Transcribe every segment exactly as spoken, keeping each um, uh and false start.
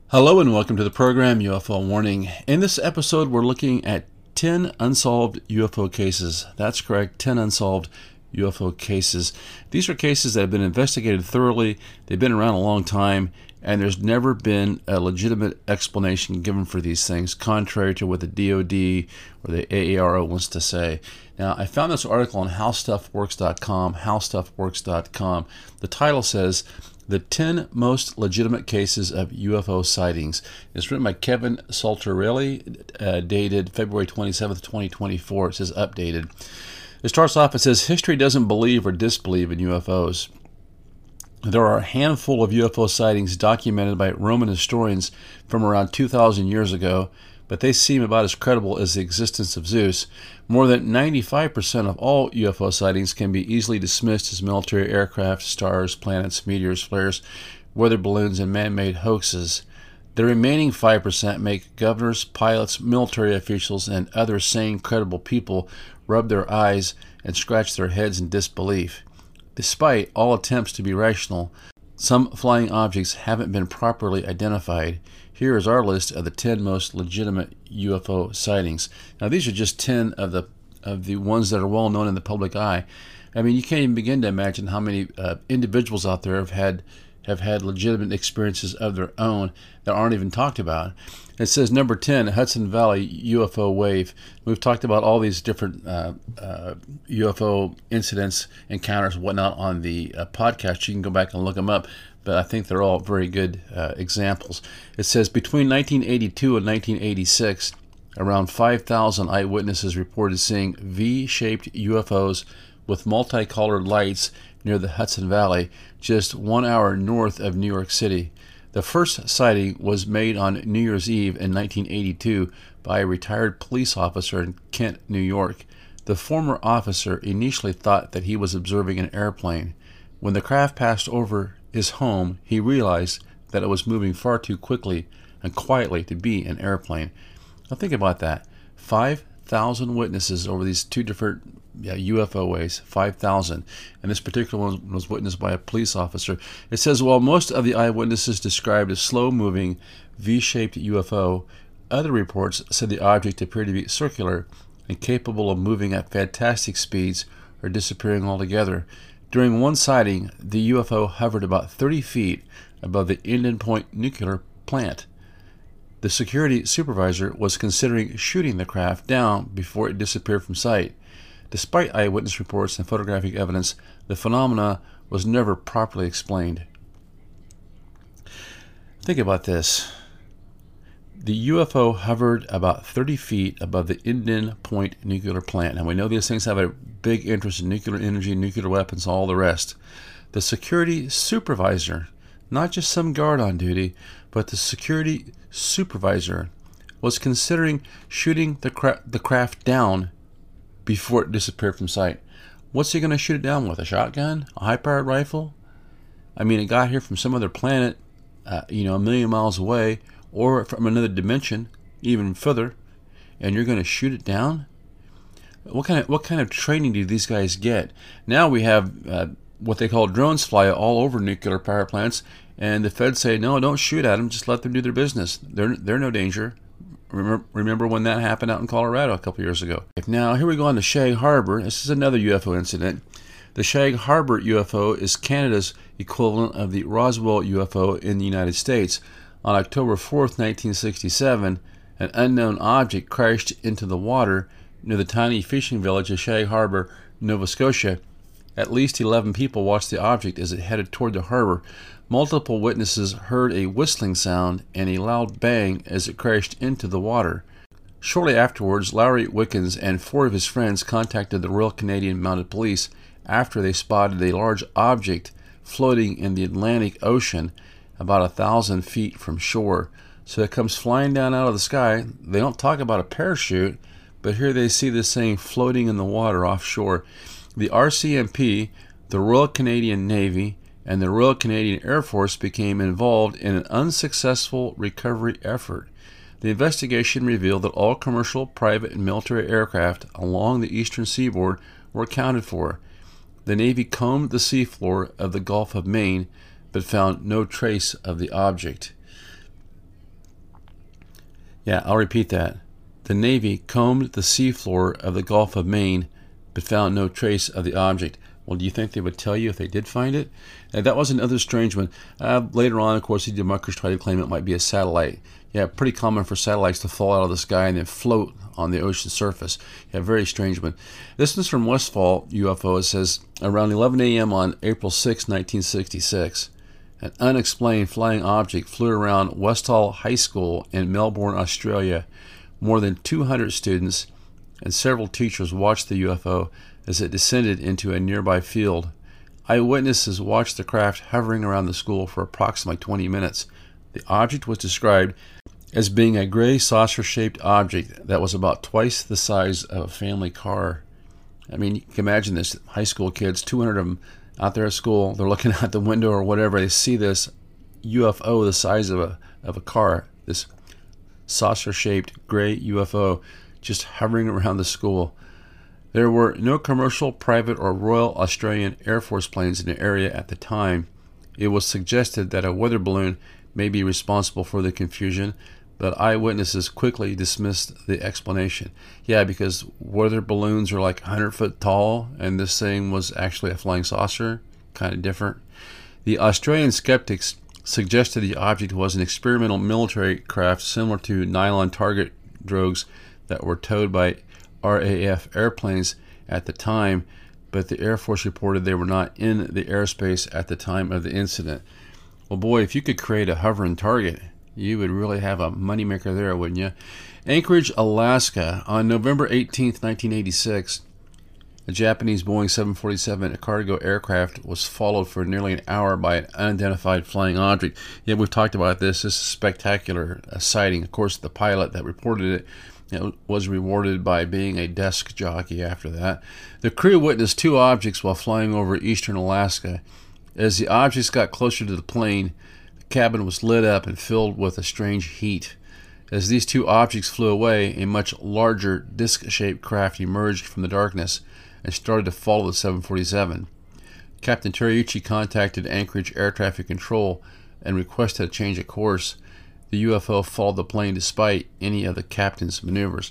Hello and welcome to the program U F O Warning. In this episode, we're looking at ten unsolved U F O cases. That's correct, ten unsolved U F O cases. These are cases that have been investigated thoroughly. They've been around a long time, and there's never been a legitimate explanation given for these things, contrary to what the D O D or the A A R O wants to say. Now, I found this article on how stuff works dot com, how stuff works dot com. The title says, The ten Most Legitimate Cases of U F O Sightings. It's written by Kevin Saltarelli, uh, dated February twenty-seventh, twenty twenty-four. It says updated. It starts off, it says, history doesn't believe or disbelieve in U F Os. There are a handful of U F O sightings documented by Roman historians from around two thousand years ago, but they seem about as credible as the existence of Zeus. More than ninety-five percent of all U F O sightings can be easily dismissed as military aircraft, stars, planets, meteors, flares, weather balloons, and man-made hoaxes. The remaining five percent make governors, pilots, military officials, and other sane, credible people rub their eyes and scratch their heads in disbelief. Despite all attempts to be rational, some flying objects haven't been properly identified. Here is our list of the ten most legitimate U F O sightings. Now, these are just ten of the of the ones that are well known in the public eye. I mean, you can't even begin to imagine how many uh, individuals out there have had have had legitimate experiences of their own that aren't even talked about. It says number ten, Hudson Valley U F O wave. We've talked about all these different uh, uh, U F O incidents, encounters, and whatnot on the uh, podcast. You can go back and look them up, but I think they're all very good uh, examples. It says between nineteen eighty-two and nineteen eighty-six, around five thousand eyewitnesses reported seeing V-shaped U F Os with multicolored lights near the Hudson Valley, just one hour north of New York City. The first sighting was made on New Year's Eve in nineteen eighty-two by a retired police officer in Kent, New York. The former officer initially thought that he was observing an airplane. When the craft passed over his home, he realized that it was moving far too quickly and quietly to be an airplane. Now think about that. five thousand witnesses over these two different yeah, U F O ways, five thousand. And this particular one was witnessed by a police officer. It says, while most of the eyewitnesses described a slow-moving V-shaped U F O, other reports said the object appeared to be circular and capable of moving at fantastic speeds or disappearing altogether. During one sighting, the U F O hovered about thirty feet above the Indian Point nuclear plant. The security supervisor was considering shooting the craft down before it disappeared from sight. Despite eyewitness reports and photographic evidence, the phenomena was never properly explained. Think about this. The U F O hovered about thirty feet above the Indian Point nuclear plant. And we know these things have a big interest in nuclear energy, nuclear weapons, all the rest. The security supervisor, not just some guard on duty, but the security supervisor, was considering shooting the, cra- the craft down before it disappeared from sight. What's he going to shoot it down with? A shotgun? A high-powered rifle? I mean, it got here from some other planet, uh, you know, a million miles away, or from another dimension, even further, and you're going to shoot it down? What kind of what kind of training do these guys get? Now we have uh, what they call drones fly all over nuclear power plants, and the feds say, no, don't shoot at them, just let them do their business. They're they're no danger. Remember, remember when that happened out in Colorado a couple years ago. Now, here we go on to Shag Harbor. This is another U F O incident. The Shag Harbor U F O is Canada's equivalent of the Roswell U F O in the United States. On October fourth, nineteen sixty-seven, an unknown object crashed into the water near the tiny fishing village of Shag Harbor, Nova Scotia. At least eleven people watched the object as it headed toward the harbor. Multiple witnesses heard a whistling sound and a loud bang as it crashed into the water. Shortly afterwards, Lowry Wickens and four of his friends contacted the Royal Canadian Mounted Police after they spotted a large object floating in the Atlantic Ocean about a thousand feet from shore. So it comes flying down out of the sky. They don't talk about a parachute, but here they see this thing floating in the water offshore. The R C M P, the Royal Canadian Navy, and the Royal Canadian Air Force became involved in an unsuccessful recovery effort. The investigation revealed that all commercial, private, and military aircraft along the eastern seaboard were accounted for. The Navy combed the seafloor of the Gulf of Maine, but found no trace of the object. Yeah, I'll repeat that. The Navy combed the seafloor of the Gulf of Maine, but found no trace of the object. Well, do you think they would tell you if they did find it? And that was another strange one. Uh, later on, of course, the debunkers tried to claim it might be a satellite. Yeah, pretty common for satellites to fall out of the sky and then float on the ocean surface. Yeah, very strange one. This one's from Westfall U F O. It says, around eleven a m on April sixth, nineteen sixty-six, an unexplained flying object flew around Westall High School in Melbourne, Australia. More than two hundred students and several teachers watched the U F O as it descended into a nearby field. Eyewitnesses watched the craft hovering around the school for approximately twenty minutes. The object was described as being a gray saucer-shaped object that was about twice the size of a family car. I mean, you can imagine this. High school kids, two hundred of them out there at school, they're looking out the window or whatever, they see this U F O the size of a, of a car, this saucer-shaped gray U F O just hovering around the school. There were no commercial, private, or Royal Australian Air Force planes in the area at the time. It was suggested that a weather balloon may be responsible for the confusion, but eyewitnesses quickly dismissed the explanation. Yeah, because weather balloons are like one hundred foot tall, and this thing was actually a flying saucer. Kind of different. The Australian skeptics suggested the object was an experimental military craft similar to nylon target drogues that were towed by R A F airplanes at the time, but the Air Force reported they were not in the airspace at the time of the incident. Well, boy, if you could create a hovering target, you would really have a moneymaker there, wouldn't you? Anchorage, Alaska, on November eighteenth, nineteen eighty-six, a Japanese Boeing seven forty-seven cargo aircraft was followed for nearly an hour by an unidentified flying object. Yeah, we've talked about this. This is a spectacular uh, sighting. Of course, the pilot that reported it, it was rewarded by being a desk jockey after that. The crew witnessed two objects while flying over eastern Alaska. As the objects got closer to the plane, the cabin was lit up and filled with a strange heat. As these two objects flew away, a much larger disc-shaped craft emerged from the darkness and started to follow the seven forty-seven. Captain Terryuchi contacted Anchorage Air Traffic Control and requested a change of course. The U F O followed the plane despite any of the captain's maneuvers.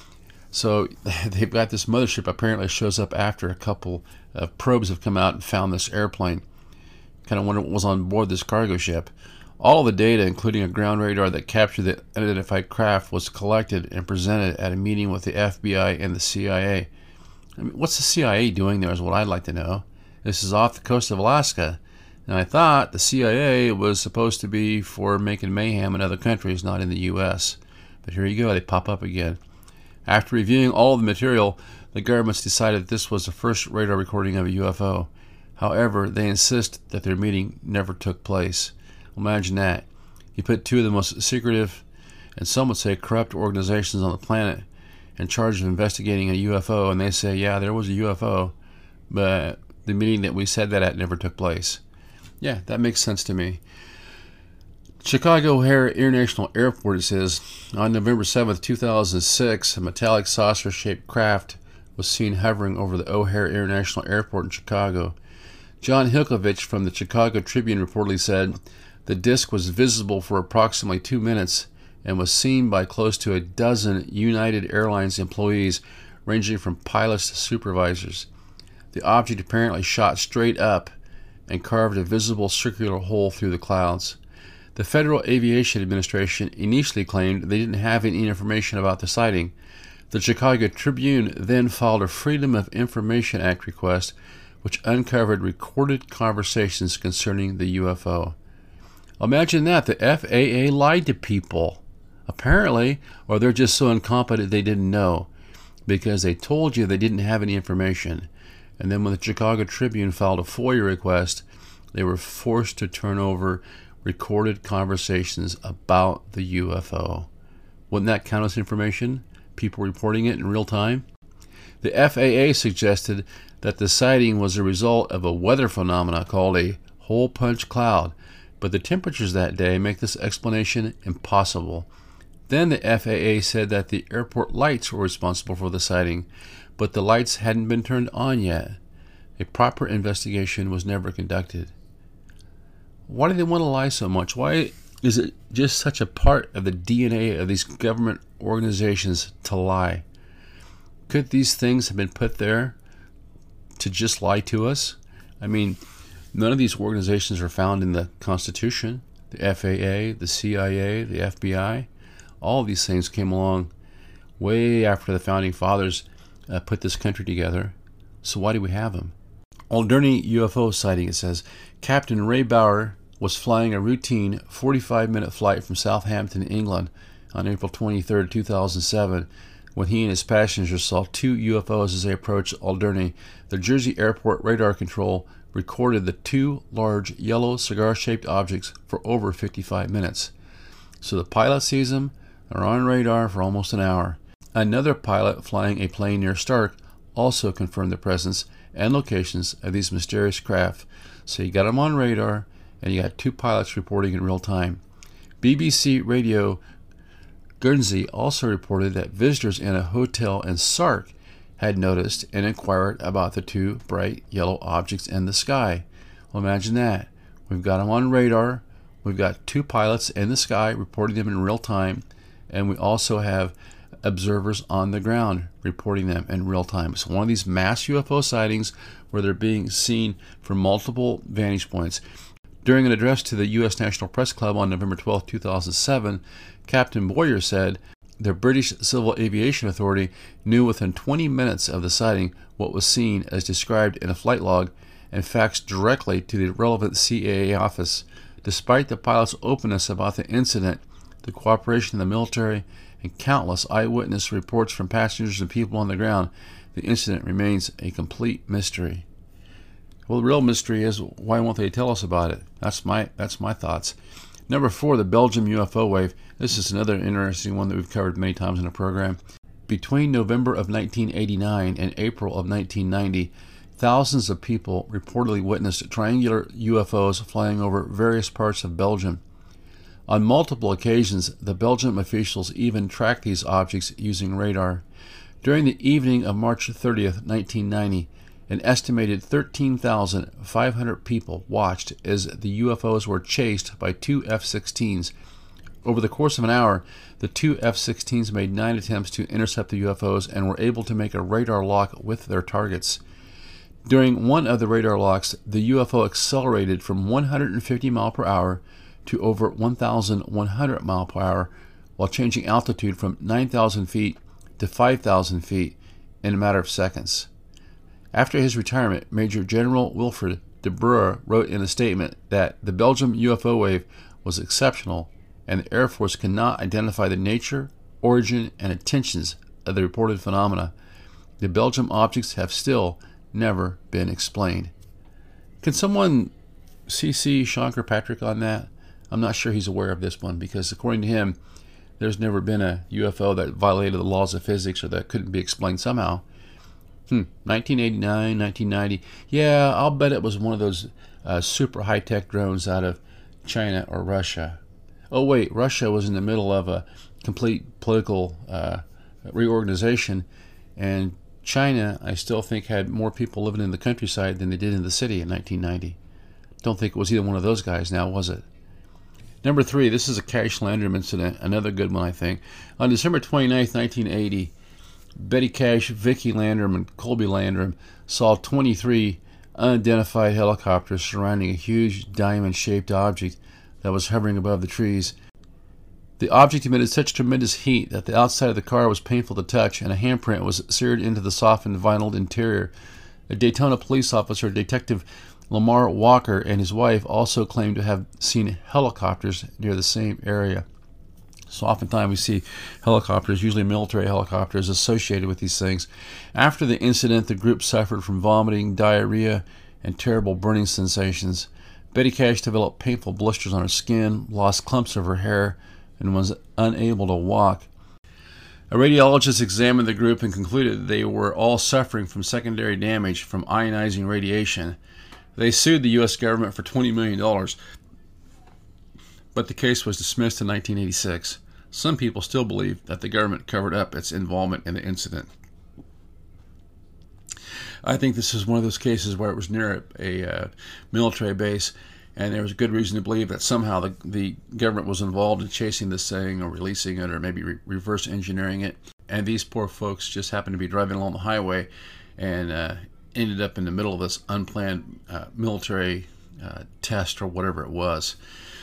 So they've got this mothership apparently shows up after a couple of probes have come out and found this airplane. Kind of wonder what was on board this cargo ship. All of the data, including a ground radar that captured the unidentified craft, was collected and presented at a meeting with the F B I and the C I A. I mean, what's the C I A doing there is what I'd like to know. This is off the coast of Alaska. And I thought the C I A was supposed to be for making mayhem in other countries, not in the U S But here you go, they pop up again. After reviewing all of the material, the governments decided that this was the first radar recording of a U F O. However, they insist that their meeting never took place. Imagine that. You put two of the most secretive, and some would say corrupt organizations on the planet in charge of investigating a U F O, and they say, yeah, there was a U F O, but the meeting that we said that at never took place. Yeah, that makes sense to me. Chicago O'Hare International Airport, it says, on November seventh, two thousand six, a metallic saucer-shaped craft was seen hovering over the O'Hare International Airport in Chicago. John Hilkovich from the Chicago Tribune reportedly said the disk was visible for approximately two minutes and was seen by close to a dozen United Airlines employees, ranging from pilots to supervisors. The object apparently shot straight up and carved a visible circular hole through the clouds. The Federal Aviation Administration initially claimed they didn't have any information about the sighting. The Chicago Tribune then filed a Freedom of Information Act request, which uncovered recorded conversations concerning the U F O. Imagine that, the F A A lied to people, apparently, or they're just so incompetent they didn't know, because they told you they didn't have any information. And then when the Chicago Tribune filed a FOIA request, they were forced to turn over recorded conversations about the U F O. Wouldn't that count as information? People reporting it in real time? The F A A suggested that the sighting was a result of a weather phenomena called a hole punch cloud, but the temperatures that day make this explanation impossible. Then the F A A said that the airport lights were responsible for the sighting, but the lights hadn't been turned on yet. A proper investigation was never conducted. Why do they want to lie so much? Why Is it just such a part of the D N A of these government organizations to lie? Could these things have been put there to just lie to us? I mean, none of these organizations are found in the Constitution, the F A A, the C I A, the F B I. All of these things came along way after the Founding Fathers uh, put this country together. So why do we have them? Alderney U F O sighting, it says, Captain Ray Bauer was flying a routine forty-five minute flight from Southampton, England on April twenty-third, two thousand seven, when he and his passengers saw two U F Os as they approached Alderney. The Jersey Airport radar control recorded the two large yellow cigar-shaped objects for over fifty-five minutes. So the pilot sees them, are on radar for almost an hour. Another pilot flying a plane near Stark also confirmed the presence and locations of these mysterious craft. So you got them on radar, and you got two pilots reporting in real time. B B C Radio Guernsey also reported that visitors in a hotel in Sark had noticed and inquired about the two bright yellow objects in the sky. Well, imagine that. We've got them on radar, we've got two pilots in the sky reporting them in real time, and we also have observers on the ground reporting them in real time. So one of these mass U F O sightings where they're being seen from multiple vantage points. During an address to the U S National Press Club on November twelfth, two thousand seven, Captain Boyer said the British Civil Aviation Authority knew within twenty minutes of the sighting what was seen as described in a flight log and faxed directly to the relevant C A A office. Despite the pilot's openness about the incident, the cooperation of the military, and countless eyewitness reports from passengers and people on the ground, the incident remains a complete mystery. Well, the real mystery is, why won't they tell us about it? That's my that's my thoughts. Number four, the Belgium U F O wave. This is another interesting one that we've covered many times in the program. Between November of nineteen eighty-nine and April of nineteen ninety, thousands of people reportedly witnessed triangular U F Os flying over various parts of Belgium. On multiple occasions, the Belgian officials even tracked these objects using radar. During the evening of March thirtieth, nineteen ninety, an estimated thirteen thousand five hundred people watched as the U F Os were chased by two F sixteens. Over the course of an hour, the two F sixteens made nine attempts to intercept the U F Os and were able to make a radar lock with their targets. During one of the radar locks, the U F O accelerated from one hundred fifty miles per hour to over one thousand one hundred miles per hour, while changing altitude from nine thousand feet to five thousand feet in a matter of seconds. After his retirement, Major General Wilfred de Breuer wrote in a statement that the Belgium U F O wave was exceptional and the Air Force cannot identify the nature, origin, and intentions of the reported phenomena. The Belgium objects have still never been explained. Can someone C C Sean Kirkpatrick on that? I'm not sure he's aware of this one, because according to him, there's never been a U F O that violated the laws of physics or that couldn't be explained somehow. Hmm, nineteen eighty-nine, nineteen ninety. Yeah, I'll bet it was one of those uh, super high-tech drones out of China or Russia. Oh, wait, Russia was in the middle of a complete political uh, reorganization, and China, I still think, had more people living in the countryside than they did in the city in nineteen ninety. Don't think it was either one of those guys now, was it? Number three, this is a Cash Landrum incident, another good one, I think. On December twenty-ninth, nineteen eighty, Betty Cash, Vicki Landrum, and Colby Landrum saw twenty-three unidentified helicopters surrounding a huge diamond-shaped object that was hovering above the trees. The object emitted such tremendous heat that the outside of the car was painful to touch, and a handprint was seared into the softened vinyl interior. A Daytona police officer, Detective Lamar Walker, and his wife also claimed to have seen helicopters near the same area. So oftentimes we see helicopters, usually military helicopters, associated with these things. After the incident, the group suffered from vomiting, diarrhea, and terrible burning sensations. Betty Cash developed painful blisters on her skin, lost clumps of her hair, and was unable to walk. A radiologist examined the group and concluded that they were all suffering from secondary damage from ionizing radiation. They sued the U S government for twenty million dollars, but the case was dismissed in nineteen eighty-six. Some people still believe that the government covered up its involvement in the incident. I think this is one of those cases where it was near a, a uh, military base, and there was a good reason to believe that somehow the, the government was involved in chasing this thing or releasing it or maybe re- reverse engineering it. And these poor folks just happened to be driving along the highway and uh, ended up in the middle of this unplanned uh, military uh, test or whatever it was.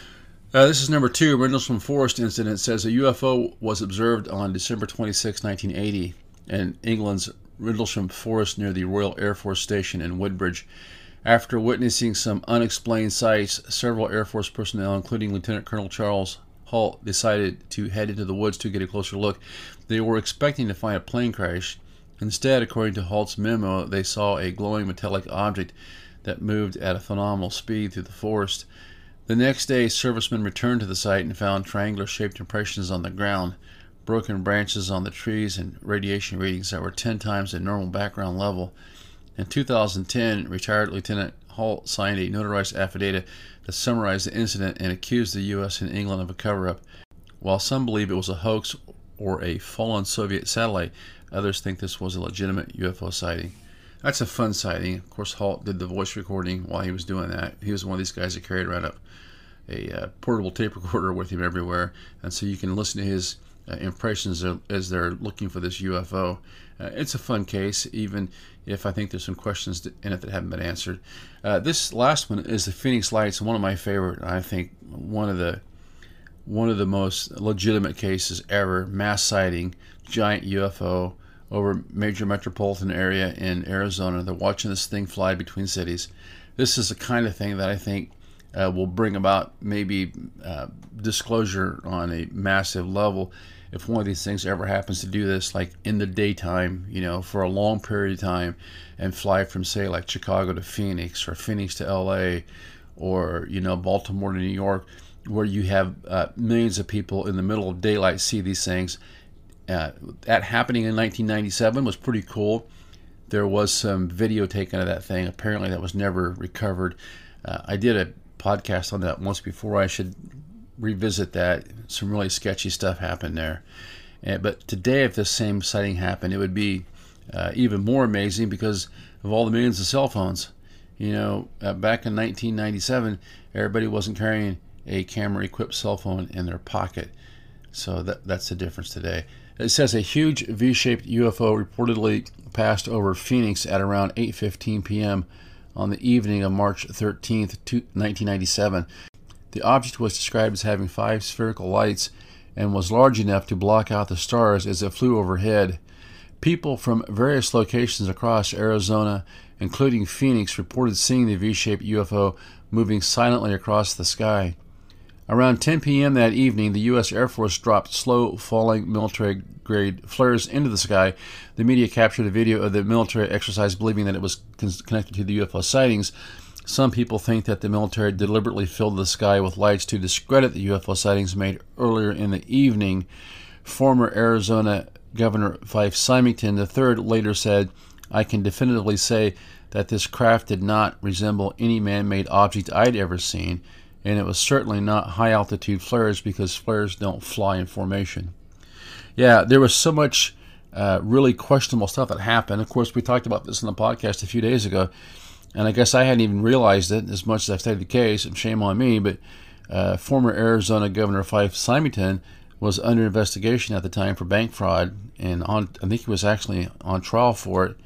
Uh, this is number two. Rendlesham Forest incident says a U F O was observed on December twenty-sixth, nineteen eighty in England's Rendlesham Forest near the Royal Air Force Station in Woodbridge. After witnessing some unexplained sights, several Air Force personnel, including Lieutenant Colonel Charles Halt, decided to head into the woods to get a closer look. They were expecting to find a plane crash. Instead, according to Halt's memo, they saw a glowing metallic object that moved at a phenomenal speed through the forest. The next day, servicemen returned to the site and found triangular-shaped impressions on the ground, broken branches on the trees, and radiation readings that were ten times the normal background level. In two thousand ten, retired Lieutenant Halt signed a notarized affidavit that summarized the incident and accused the U S and England of a cover-up. While some believe it was a hoax or a fallen Soviet satellite, others think this was a legitimate U F O sighting. That's a fun sighting. Of course, Halt did the voice recording while he was doing that. He was one of these guys that carried around a, a uh, portable tape recorder with him everywhere, and so you can listen to his uh, impressions as they're looking for this U F O. Uh, it's a fun case, even if I think there's some questions in it that haven't been answered. Uh, this last one is the Phoenix Lights, one of my favorite. I think one of the one of the most legitimate cases ever. Mass sighting, giant U F O over major metropolitan area in Arizona. They're watching this thing fly between cities. This is the kind of thing that I think uh, will bring about maybe uh, disclosure on a massive level. If one of these things ever happens to do this, like in the daytime, you know, for a long period of time, and fly from, say, like Chicago to Phoenix, or Phoenix to L A, or, you know, Baltimore to New York, where you have uh, millions of people in the middle of daylight see these things. Uh, that happening in nineteen ninety-seven was pretty cool. There was some video taken of that thing. Apparently that was never recovered. Uh, I did a podcast on that once before. I should revisit that. Some really sketchy stuff happened there. Uh, but today, if this same sighting happened, it would be uh, even more amazing because of all the millions of cell phones. You know, uh, back in nineteen ninety-seven, everybody wasn't carrying a camera-equipped cell phone in their pocket. So that that's the difference today. It says a huge V-shaped U F O reportedly passed over Phoenix at around eight fifteen p.m. on the evening of March thirteenth, nineteen ninety-seven. The object was described as having five spherical lights and was large enough to block out the stars as it flew overhead. People from various locations across Arizona, including Phoenix, reported seeing the V-shaped U F O moving silently across the sky. Around ten p.m. that evening, the U S Air Force dropped slow-falling military-grade flares into the sky. The media captured a video of the military exercise, believing that it was con- connected to the U F O sightings. Some people think that the military deliberately filled the sky with lights to discredit the U F O sightings made earlier in the evening. Former Arizona Governor Fife Symington the third later said, "I can definitively say that this craft did not resemble any man-made object I'd ever seen, and it was certainly not high-altitude flares because flares don't fly in formation." Yeah, there was so much uh, really questionable stuff that happened. Of course, we talked about this in the podcast a few days ago, and I guess I hadn't even realized it as much as I've studied the case, and shame on me, but uh, former Arizona Governor Fife Symington was under investigation at the time for bank fraud, and on, I think he was actually on trial for it.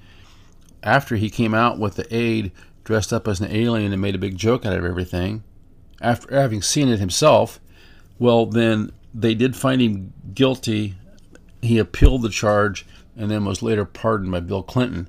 After he came out with the aide dressed up as an alien and made a big joke out of everything, after having seen it himself, well, then they did find him guilty. He appealed the charge and then was later pardoned by Bill Clinton.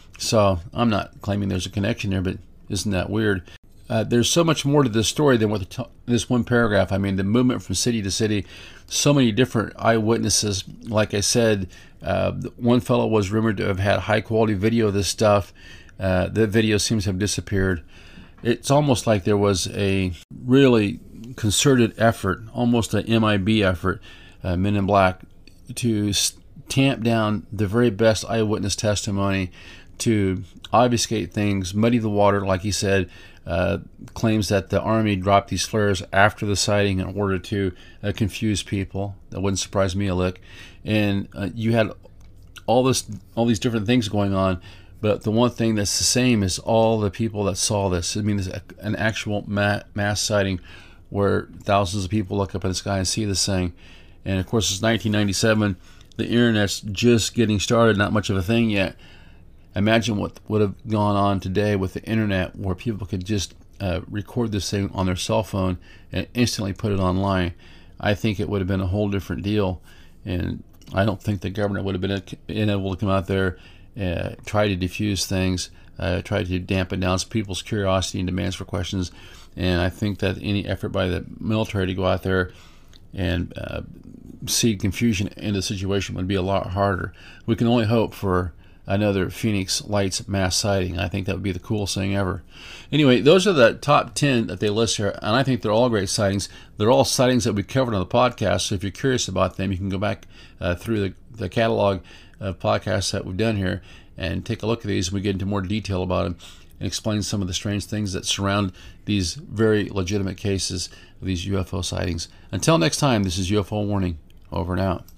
So I'm not claiming there's a connection there, but isn't that weird? Uh, there's so much more to this story than what the t- this one paragraph. I mean, the movement from city to city, so many different eyewitnesses. Like I said, uh, one fellow was rumored to have had high-quality video of this stuff. Uh, the video seems to have disappeared. It's almost like there was a really concerted effort, almost an M I B effort, uh, Men in Black, to tamp down the very best eyewitness testimony, to obfuscate things, muddy the water, like he said, uh, claims that the Army dropped these flares after the sighting in order to uh, confuse people. That wouldn't surprise me a lick. And uh, you had all this, all these different things going on, But the one thing that's the same is all the people that saw this. I mean, there's an actual mass sighting where thousands of people look up in the sky and see this thing. And of course, it's nineteen ninety-seven. The internet's just getting started, not much of a thing yet. Imagine what would have gone on today with the internet, where people could just uh, record this thing on their cell phone and instantly put it online. I think it would have been a whole different deal. And I don't think the government would have been able to come out there, uh, try to diffuse things, uh, try to dampen down people's curiosity and demands for questions. And I think that any effort by the military to go out there and uh, seed confusion into the situation would be a lot harder. We can only hope for another Phoenix Lights mass sighting. I think that would be the coolest thing ever. Anyway, those are the top ten that they list here, and I think they're all great sightings. They're all sightings that we covered on the podcast, so if you're curious about them, you can go back uh, through the, the catalog of podcasts that we've done here and take a look at these, and we get into more detail about them and explain some of the strange things that surround these very legitimate cases of these U F O sightings. Until next time, this is U F O Warning. Over and out.